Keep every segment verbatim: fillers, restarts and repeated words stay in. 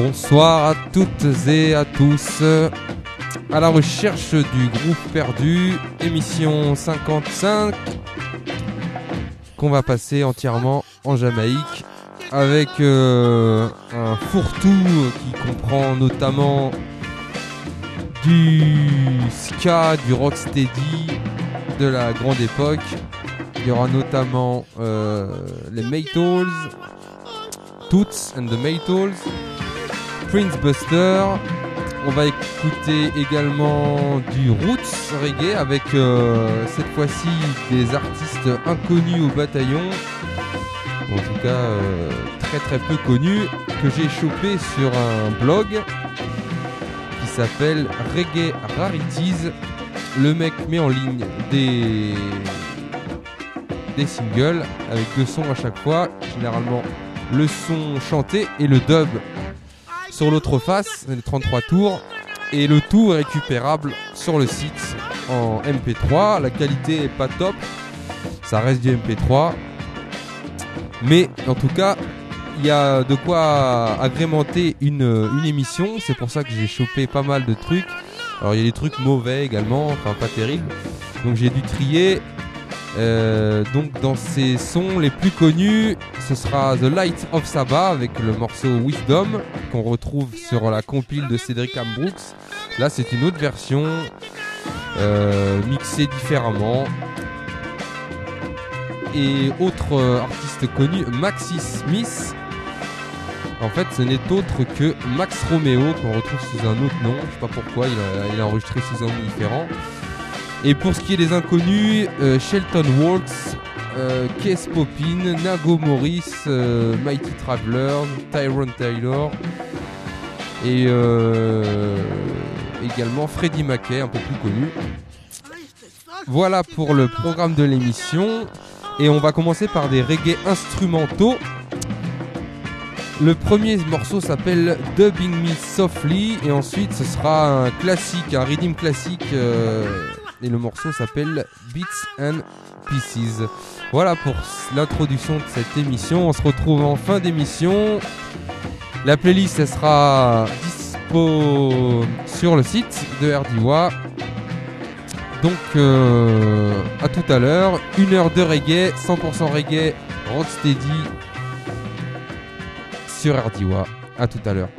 Bonsoir à toutes et à tous. À la recherche du groupe perdu, émission cinquante-cinq, qu'on va passer entièrement en Jamaïque avec euh, un fourre-tout qui comprend notamment du ska, du rocksteady de la grande époque. Il y aura notamment euh, les Maytals, Toots and the Maytals, Prince Buster. On va écouter également du roots reggae avec euh, cette fois-ci des artistes inconnus au bataillon, en tout cas euh, très très peu connus, que j'ai chopé sur un blog qui s'appelle Reggae Rarities. Le mec met en ligne des, des singles avec deux sons à chaque fois, généralement le son chanté et le dub sur l'autre face, les trente-trois tours, et le tout est récupérable sur le site en M P trois. La qualité est pas top, ça reste du M P trois, mais en tout cas il y a de quoi agrémenter une, une émission. C'est pour ça que j'ai chopé pas mal de trucs. Alors il y a des trucs mauvais également, enfin pas terribles, donc j'ai dû trier. Euh, donc dans ces sons les plus connus, ce sera The Light of Saba avec le morceau Wisdom qu'on retrouve sur la compile de Cedric Ambrooks. Là c'est une autre version euh, mixée différemment. Et autre euh, artiste connu, Maxi Smith. En fait ce n'est autre que Max Romeo qu'on retrouve sous un autre nom. Je sais pas pourquoi, il a, il a enregistré sous un nom différent. Et pour ce qui est des inconnus, euh, Shelton Walks, euh, Case Poppin, Nago Morris, euh, Mighty Travelers, Tyrone Taylor et euh, également Freddie Mackay, un peu plus connu. Voilà pour le programme de l'émission. Et on va commencer par des reggae instrumentaux. Le premier morceau s'appelle Dubbing Me Softly et ensuite ce sera un classique, un rhythm classique. Euh, Et le morceau s'appelle Beats and Pieces. Voilà pour l'introduction de cette émission. On se retrouve en fin d'émission. La playlist elle sera dispo sur le site de Erdiwa. Donc euh, à tout à l'heure. Une heure de reggae, cent pour cent reggae, rocksteady sur Erdiwa. À tout à l'heure.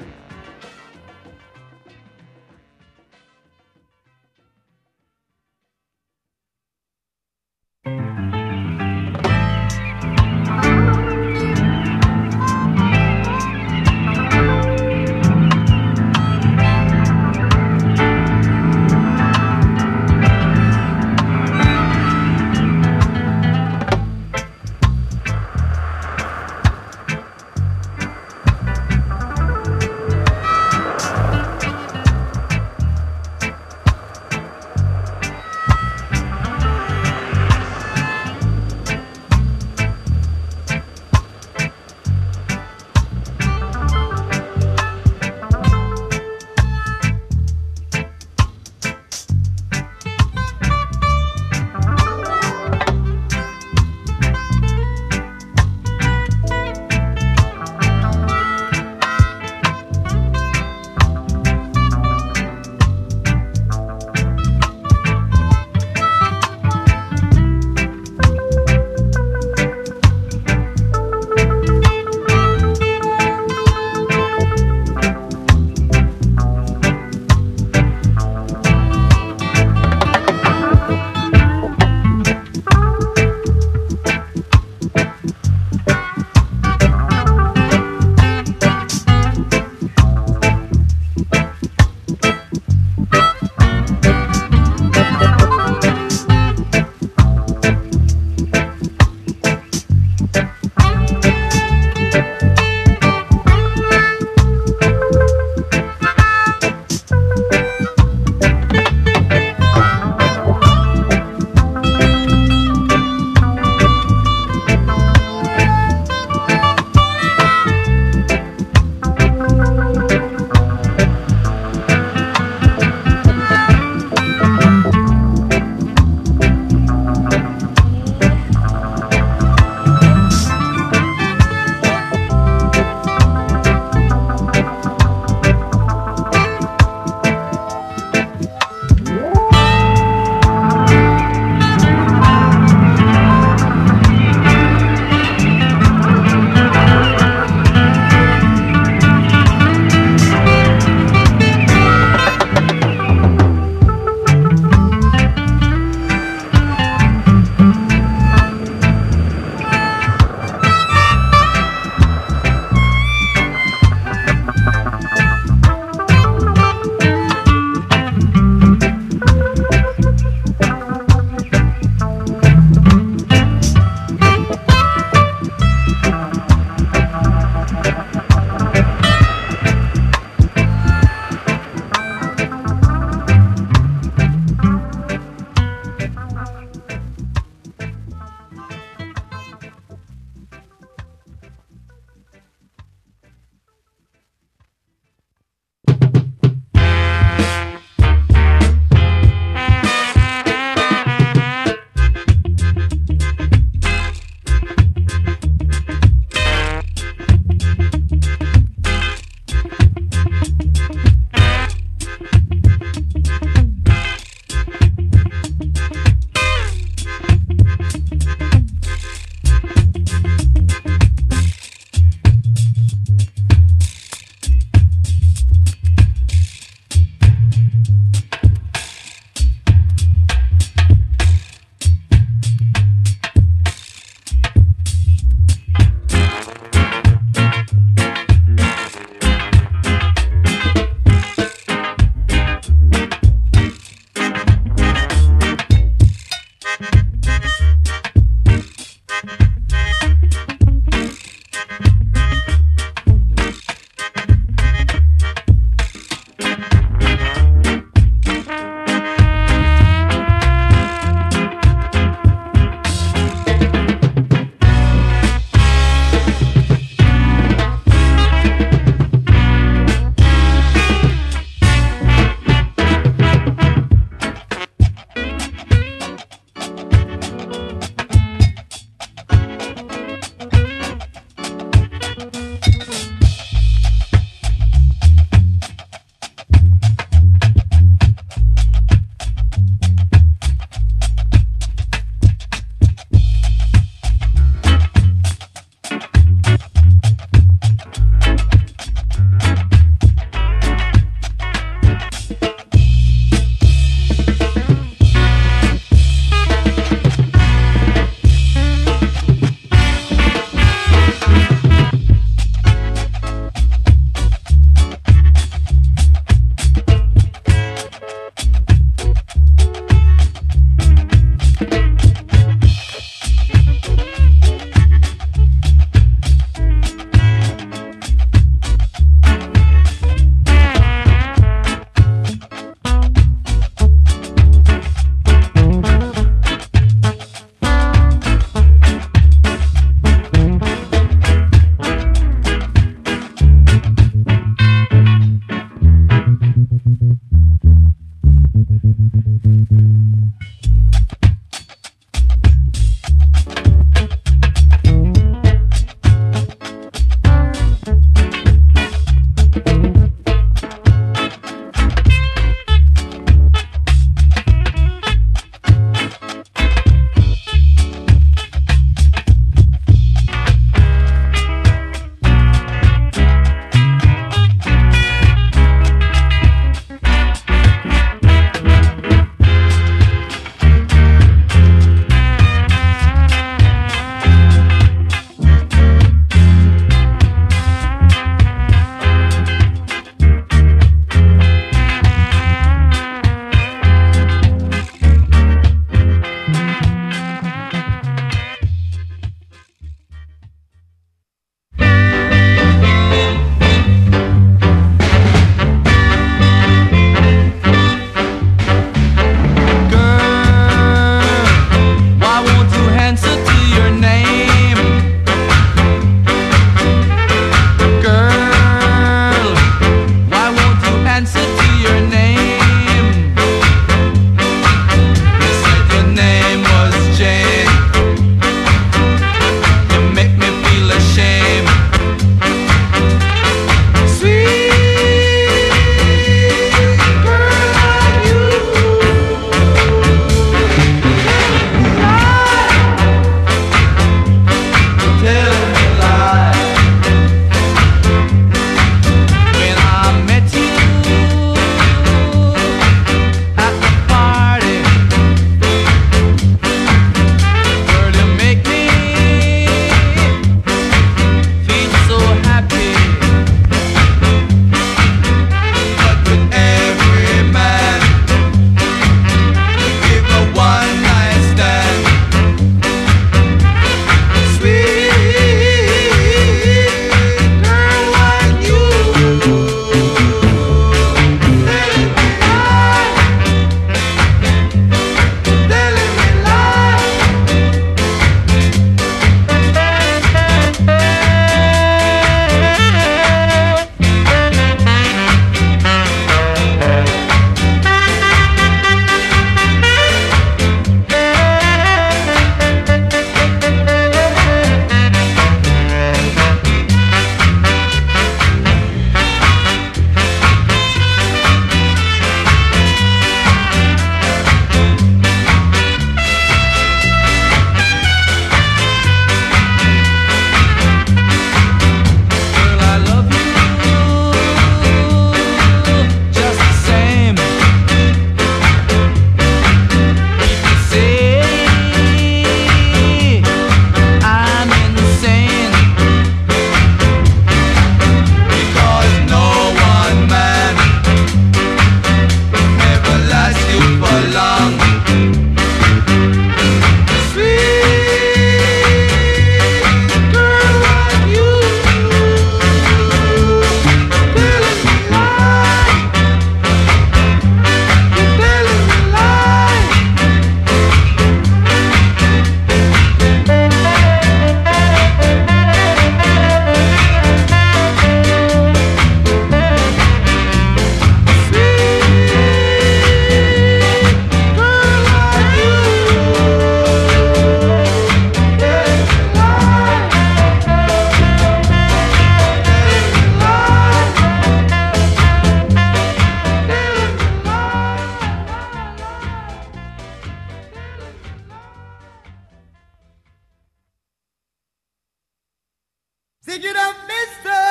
Stick it up, mister.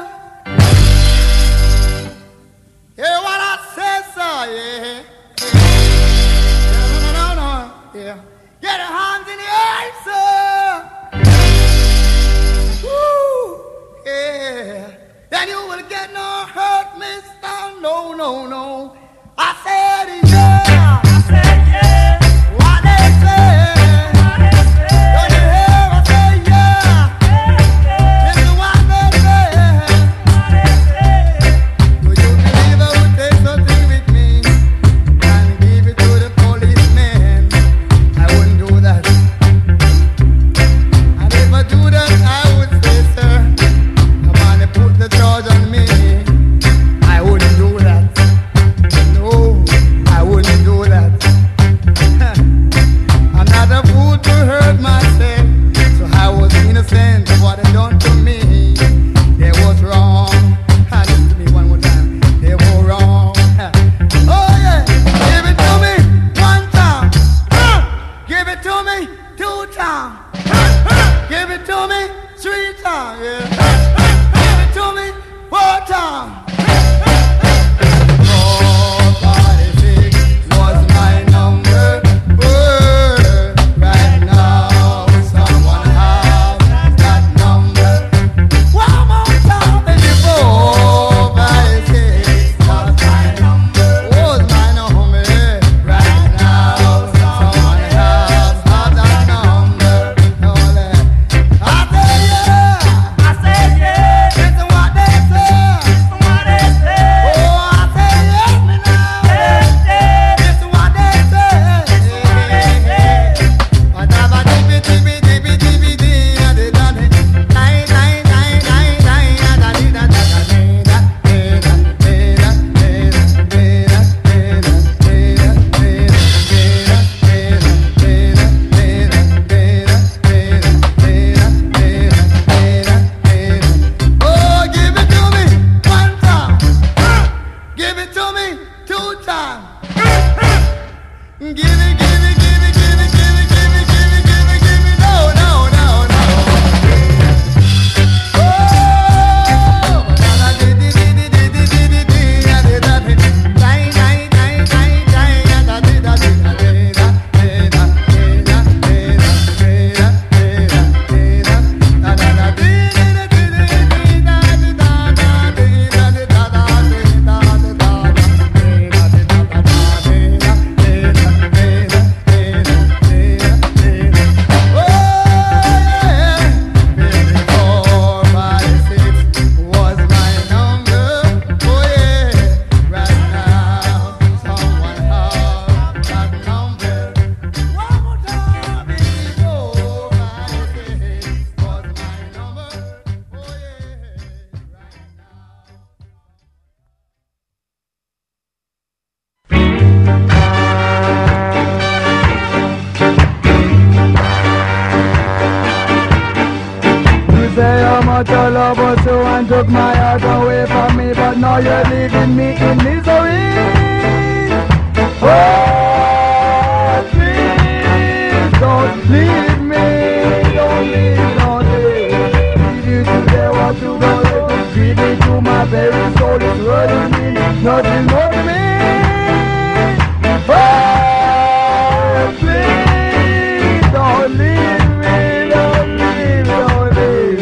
Hear what I say, sir, yeah. No, no, no, no, yeah. Get your hands in the air, sir. Woo, yeah. Then you will get no hurt, mister. No, no, no. I said, yeah. I said, yeah. What they say. Don't you hear I say, yeah. This is what they say. Do you believe I would take something with me and give it to the policeman? I wouldn't do that. And if I do that, I would say, sir, come on and put the charge on me. I wouldn't do that. No, I wouldn't do that. I'm not a fool to hurt myself, so I was innocent of what they done to me. They was wrong. Ah, listen to me one more time. They were wrong. Oh yeah, give it to me one time. Give it to me two times. Give it to me three times. Yeah. Give it to me four times. Took my heart away from me, but now you're leaving me in misery. Oh, please don't leave me, don't leave, don't leave. If you today what you gonna do? Feed me to my very soul, it's hurting me, nothing more to me. Oh, please don't leave me, don't leave, don't leave.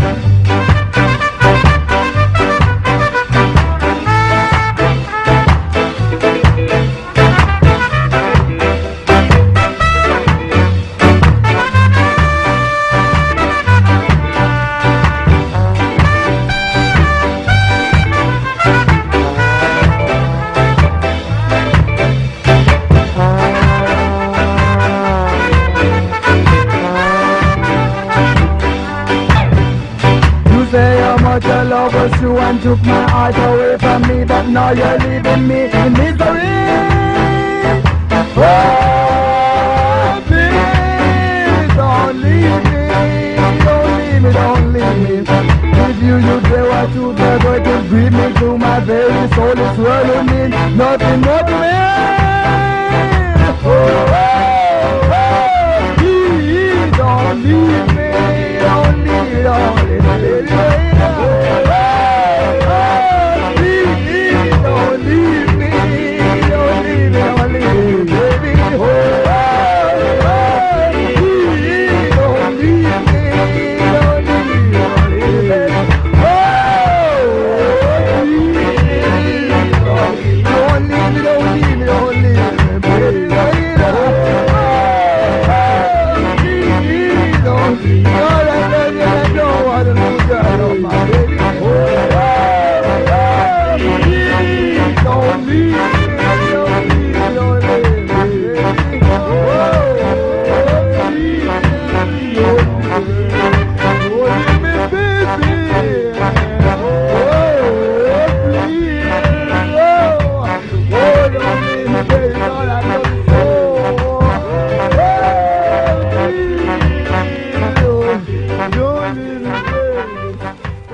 Your love was true and took my heart away from me, but now you're leaving me in misery. Oh, please don't leave me, don't leave me, don't leave me. If you you say what you do, going to breathe me to my very soul, it's swirling me, nothing more to me. Oh, oh, oh, please don't leave me, don't leave, don't leave me. Lord, I love you so. Hey, don't leave me, baby.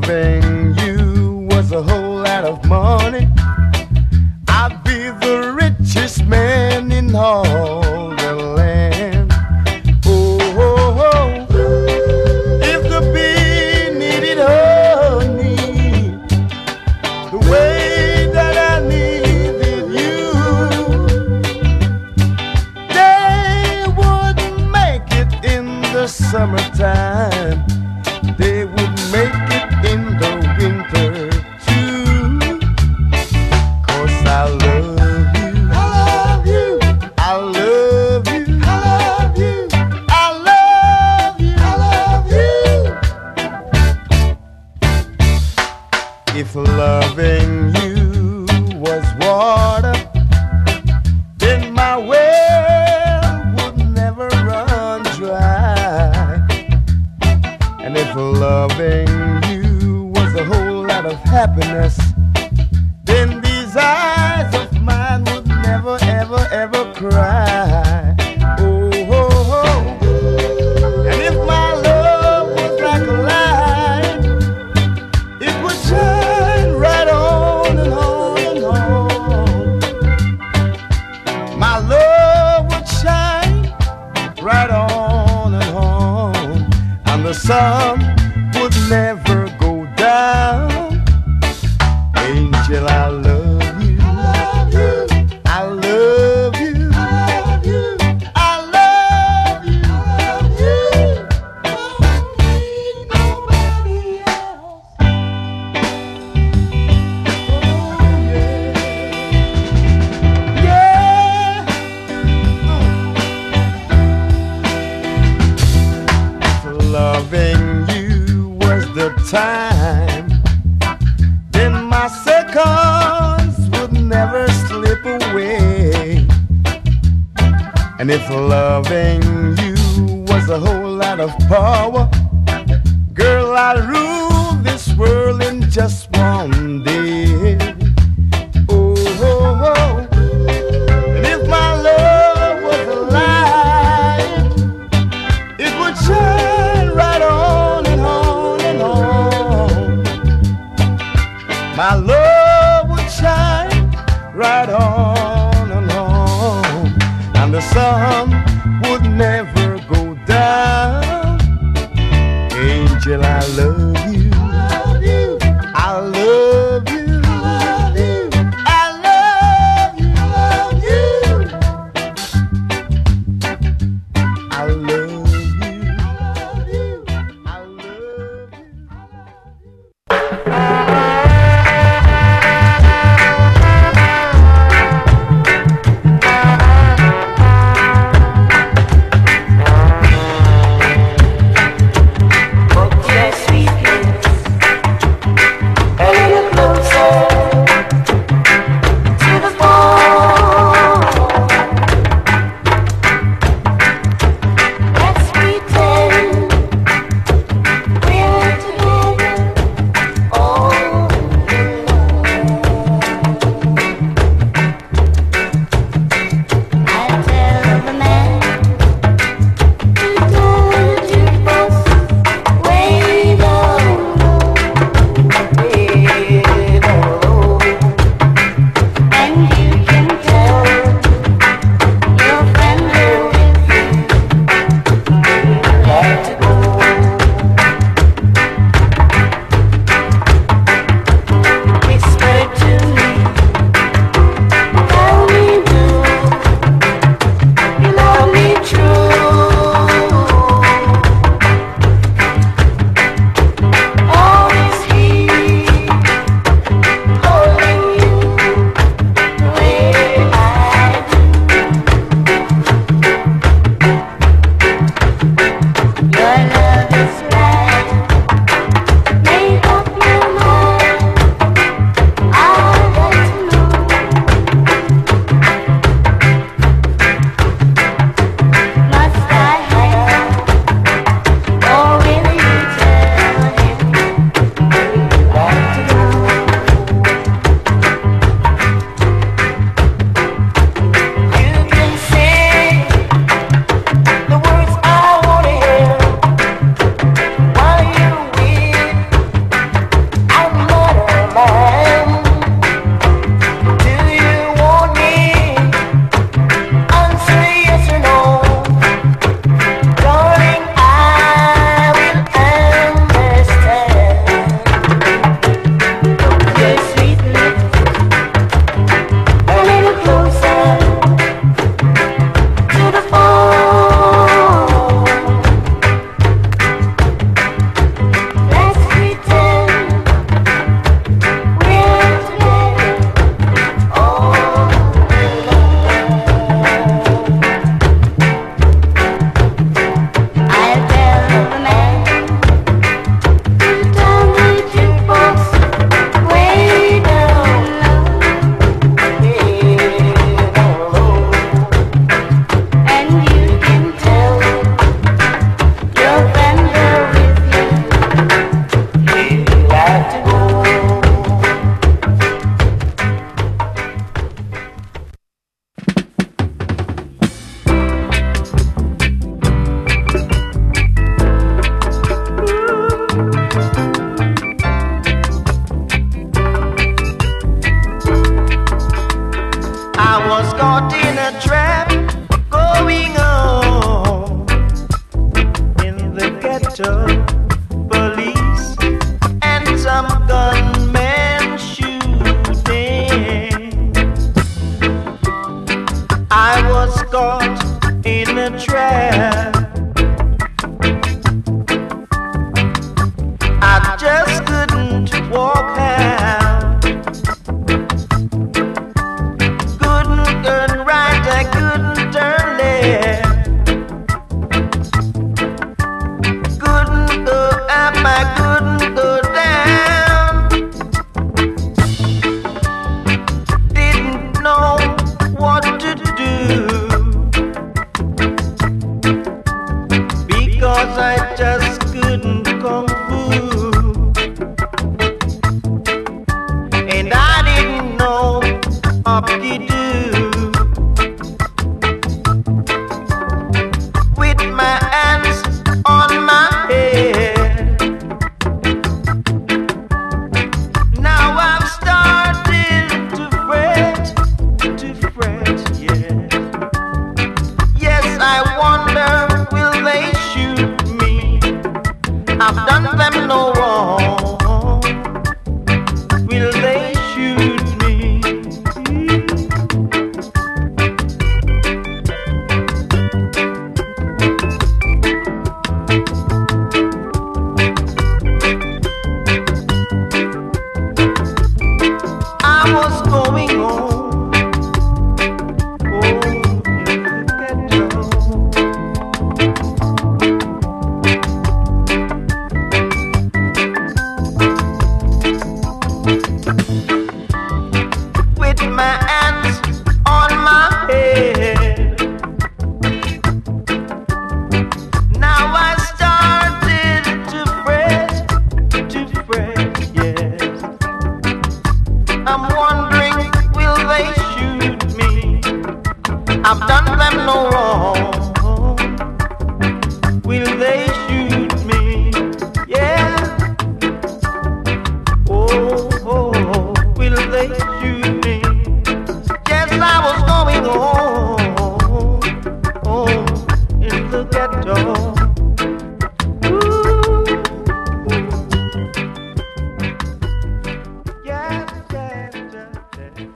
loving you was a whole lot of money, I'd be the richest man in all the land. Oh, oh, oh. If the bee needed honey the way that I needed you, they wouldn't make it in the summertime. They would make it in the winter too. 'Cause I love you, I love you, I love you, I love you, I love you, I love you. If loving you was water, then my well would never run dry. And if loving you was a whole lot of happiness, then these eyes of mine would never, ever, ever cry. Oh, oh, oh. And if my love was like a light, it would shine right on and on and on. My love would shine right on and on, and the sun would never go down. Angel, I love you, I love you, I love you, I love you, I love you, I love you. Don't need nobody else. Oh yeah, yeah. Mm. Loving you was the time, then my seconds would never slip away. And if loving you was a whole lot of power, girl, I'd rule this world in just one day. Oh, oh, oh. And if my love was a light, it would shine right on and on and on. My love would shine right on and on, and the sun would never go down. Angel, I love you, I love you, I love you, I love you, I love you, I love you. caught in a trap going on in the ghetto. Police and some gunmen shooting. I was caught in a trap. I just couldn't walk out. Couldn't turn right, I couldn't turn left. Couldn't go up, I couldn't go down. Didn't know what to do, because I just couldn't kung fu. And I didn't know up-de-doo. With my hands on my head, now I've started to fret, to fret, yes. Yes, I wonder, will they shoot me? I've done them no wrong. Will they shoot me? I was going home, oh, in the ghetto. With my hands on my head, now I started to fret, to fret, yes. I'm wondering, will they shoot me? I've done them no wrong. Will they shoot me? Yeah. Oh, oh, oh. Will they shoot me? Yes, I was going home, home in the ghetto. Ooh. Yes, yes, yes, yes.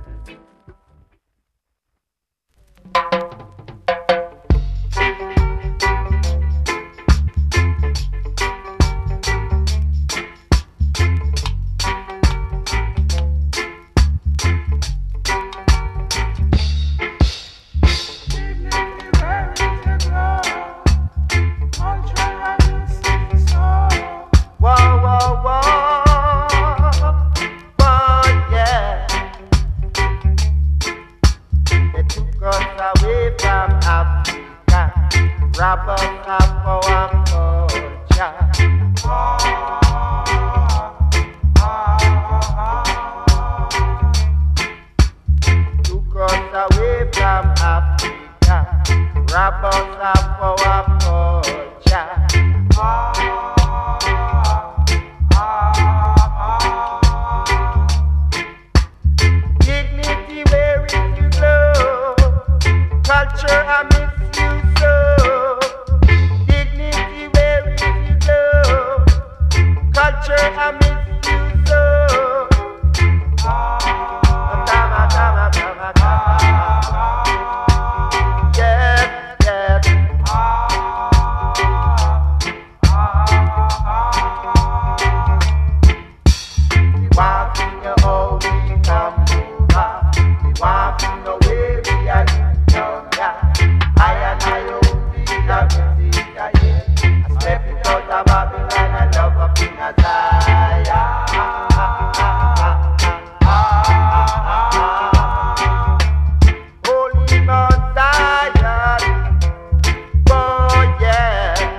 Whoa, whoa, whoa, whoa, yeah. They took us away from Africa, rob us of our culture. Took us away from Africa, rob us of our culture. Dignity, where is your glow? Culture, I miss you so. Dignity, where is your glow? Culture, I miss you so. Tama, tama, tama, tama. Yes, yes. We want to know how we come over. We want to know where we are living down there. I and I don't think that we see that yet. I step it out of Babylon and love up in a Zion. Holy Mount Zion, oh yeah.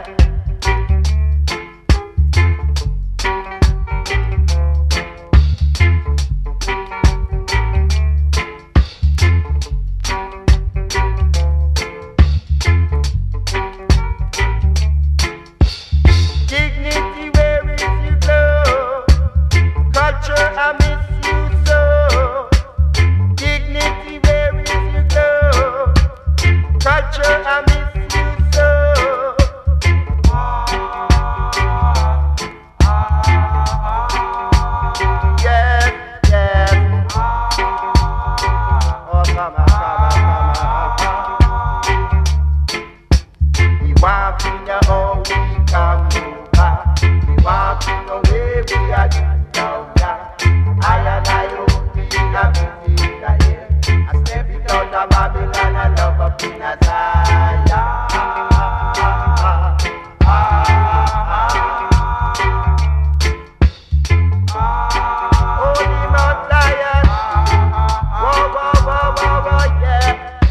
Dignity, where is your glow? Culture, I miss you so. Dignity, where is your culture, I miss you so. Yes, yes. Oh, come on, come on, come on. We want to know how we can move back. We want to know where we are going now. I and I hope we have to see that here. I step it out of Babylon and love up in a Zion. Holy Mount Zion. Whoa, whoa, whoa, whoa, whoa, yeah.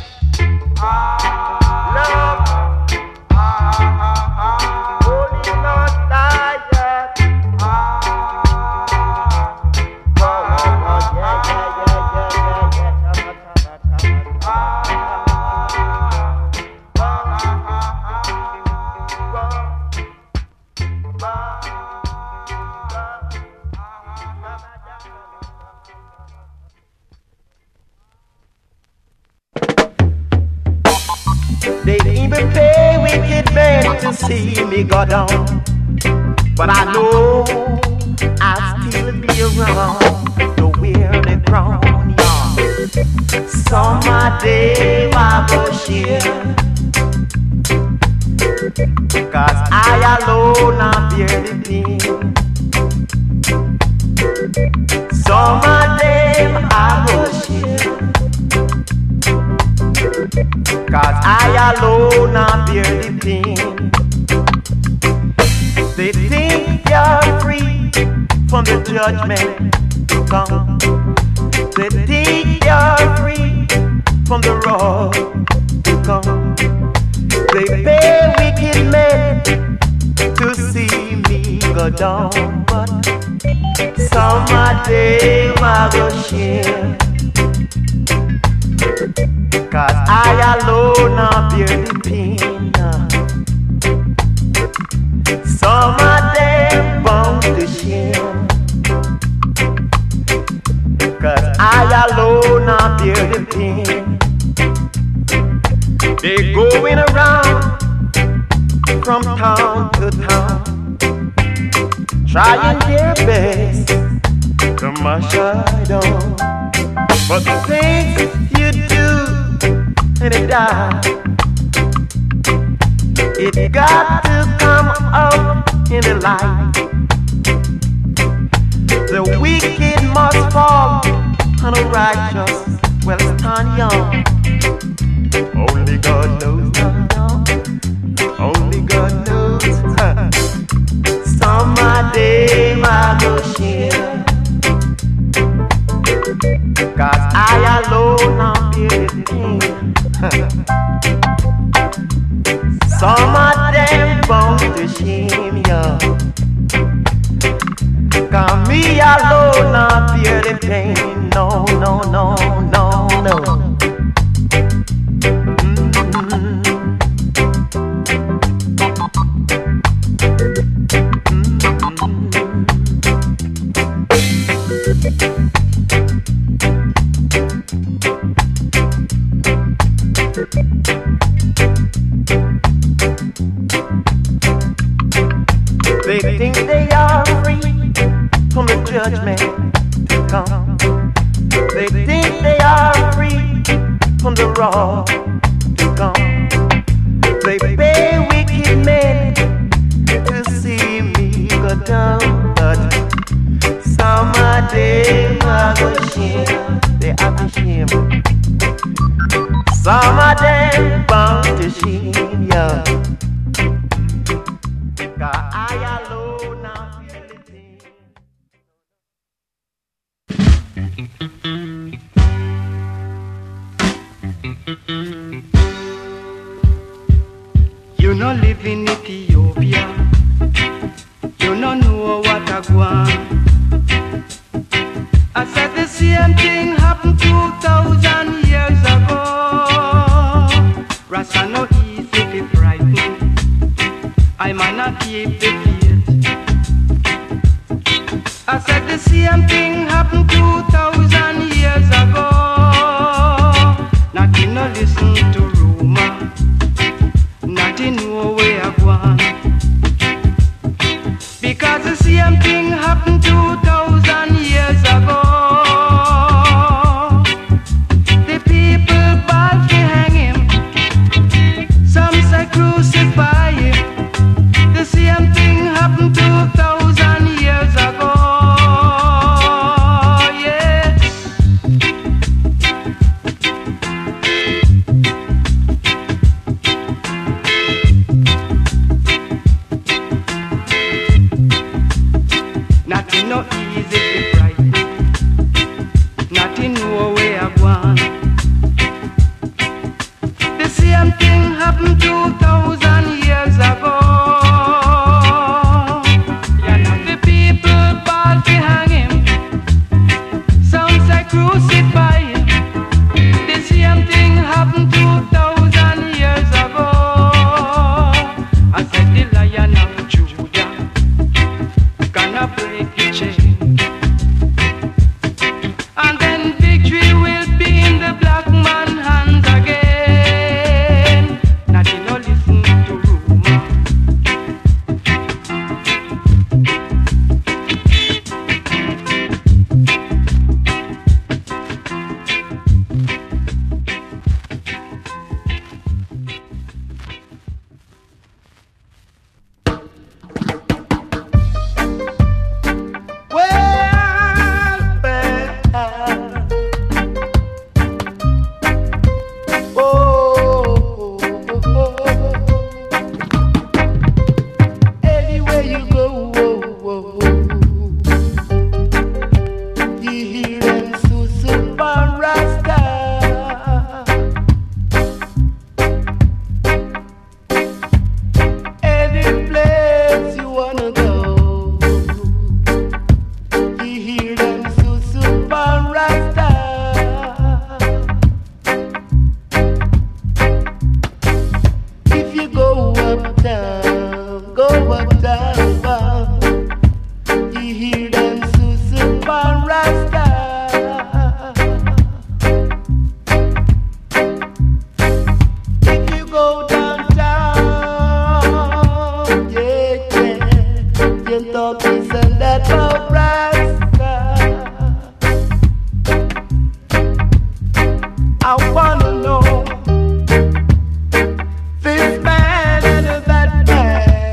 Love. Holy Mount Zion. They even pay wicked men to see me go down, but I know I'll still be around to wear the crown, yeah. Someday I go share, cause I alone I bear the pain. Someday I go share, cause I alone I bear the pain. They think you're free from the judgment to come. They think you're free from the wrong to come. They pay wicked men to see me go down, but someday I go share, cause I alone I bear the pain. Some of them bound to shame, cause I alone I bear the pain. They going around from town to town, trying their best to mash I down. But the things you do and it die, it got to come out in the light. The wicked must fall and the righteous will stand young. Only God knows now. Only God knows. Someday I go share, cause I alone I'm bearing. Some of them bound to shame you, cause me alone I bear the pain. No, no, no, no, no. They think they are free from the judgment to come. They think they are free from the wrong to come. They pay wicked men to see me go down, but some of them are go shame. They have to shame. Some of them bound to shame, yeah. Cause I alone am feeling. You no live in Ethiopia, you no know what I want. I said the same thing happened two thousand years ago. Rasta no easy to frighten, I might not keep the faith. I said the same thing happened two thousand years ago. Not you no listen to rumor, same thing happened two thousand years ago. The people bought to hang him. Some say crucify him. The same thing happened two thousand years ago. Yeah. Nothing no easy to right. Nothing no way I want. The same thing happened two thousand years ago. The people bought to hang him. Some say crucify him. The same thing happened two thousand years ago. I said the Lion of Judah gonna break the chain. And then victory will be in the black man's hands again. Now they no listen to rumor. Anywhere you go, you hear them super Rasta. Any place you wanna go, you hear them super Rasta. If you go uptown, go uptown, you hear them super Rasta. If you go downtown, yeah, yeah, you talk this and that about Rasta. I wanna know this man and that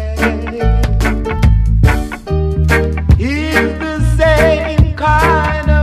man is the same kind of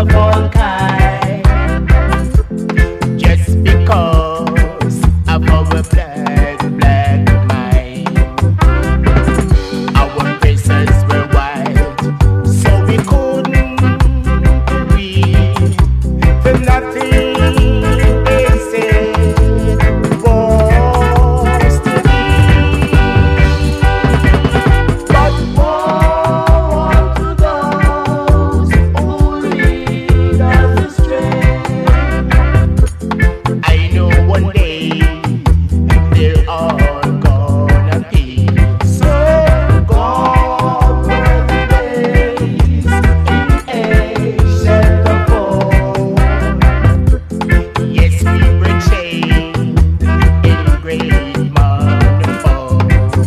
of all kind. Just because of our black, black mind. Our faces were white, so we couldn't read the nothing they said was to be. But woe unto those who lead us astray. I know one day they're all gonna be so gone were the days in ancient of old. Yes, we were chained in great manifold.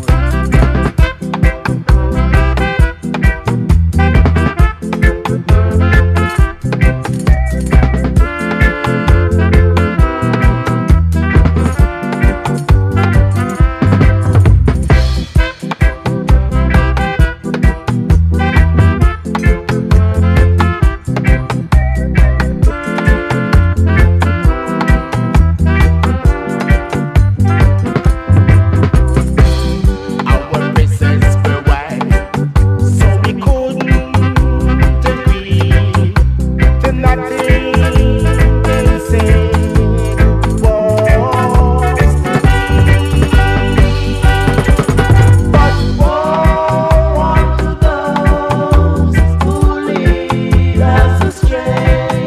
Our faces were white, so we couldn't agree to nothing they said was to be. But woe unto those who lead us astray.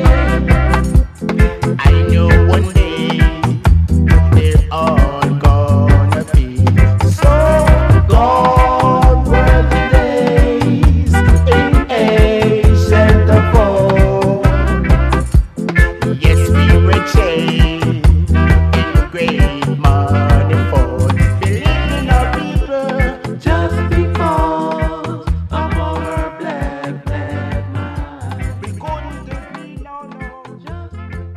I know one day they're all gonna be so gone were the days in ancient of old. Yes, we were chained in great manifold, believing our people just because of our black, black mind. We couldn't agree, no, no, just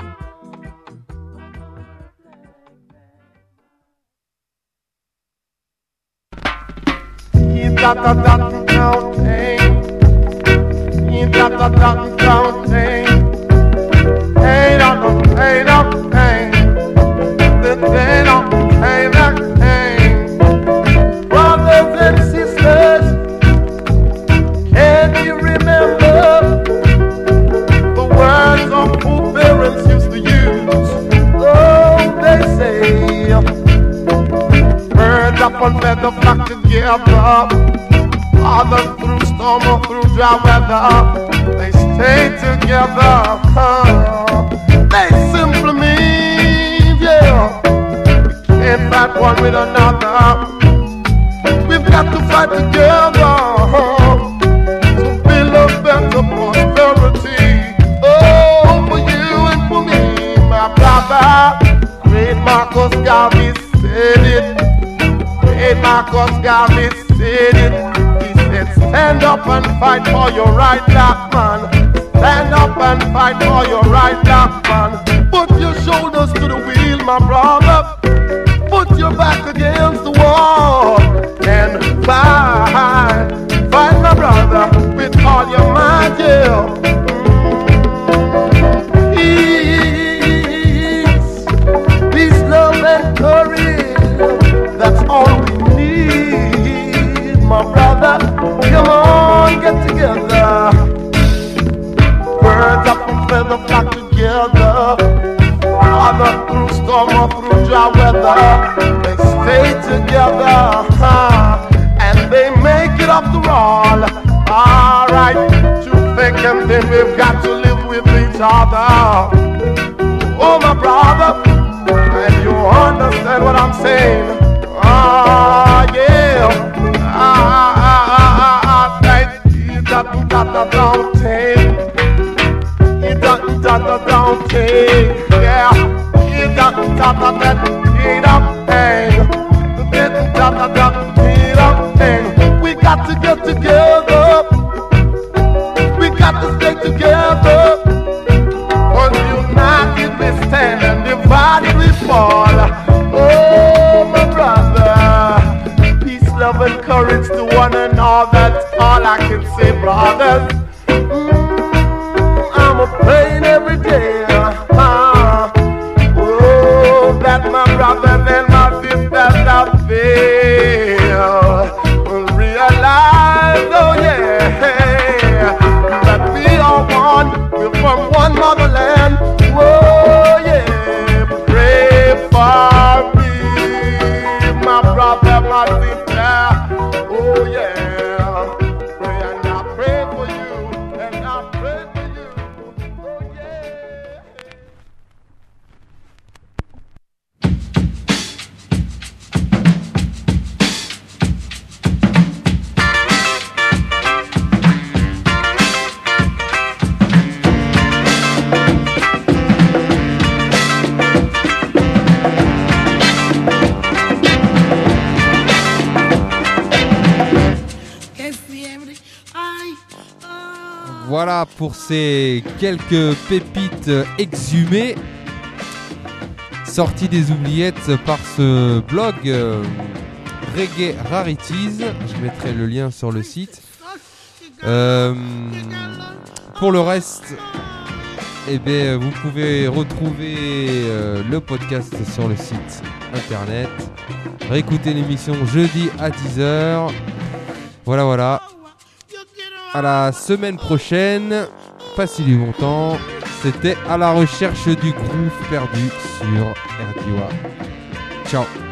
You got the dot down thing. You got the dot down thing. Ain't on the ain't up thing. This ain't on ain't that thing. Brothers and sisters, can you remember the words of who parents used to use? Oh, they say, birds up on feather flock together. Father through storm or through dry weather, they stay together. Huh? They simply mean, yeah, we can't fight one with another. We've got to fight together huh? to build a better prosperity. Oh, for you and for me, my brother. Great Marcus Garvey said it. Great Marcus Garvey said it. He said, stand up and fight for your right, black man. Stand up and fight for your right, black man. Put your shoulders to the wheel, my brother. Put your back against the wall and fight. Fight, my brother, with all your might, yeah. Peace, peace, love, and courage. That's all we need, my brother. Come on, get together. Birds up and feather flock together. Father through storm or through dry weather, they stay together, huh? And they make it up the roll. Alright, to think and then we've got to live with each other. Oh, my brother, and you understand what I'm saying? Ah, yeah. Ah, ah, ah, ah, ah, you got to got the down thing. You got to got the down thing. Yeah. You got to got the that get up thing. You got to got the get up thing. We got to get together. We got to stay together. Cause united we stand and divided we fall. Oh, my brother. Peace, love, and courage to one another. That's all I can say, brothers. Mm, I'm a one motherland. Oh yeah, pray for me, my brother, my sister. Oh yeah, pray and I pray for you, and I pray for you. Oh yeah. Voilà pour ces quelques pépites exhumées sorties des oubliettes par ce blog euh, Reggae Rarities. Je mettrai le lien sur le site. Euh, pour le reste, eh bien, vous pouvez retrouver euh, le podcast sur le site internet. Réécouter l'émission jeudi à dix heures. Voilà, voilà. À la semaine prochaine. Passez du bon temps. C'était À la recherche du groove perdu sur R D O A. Ciao.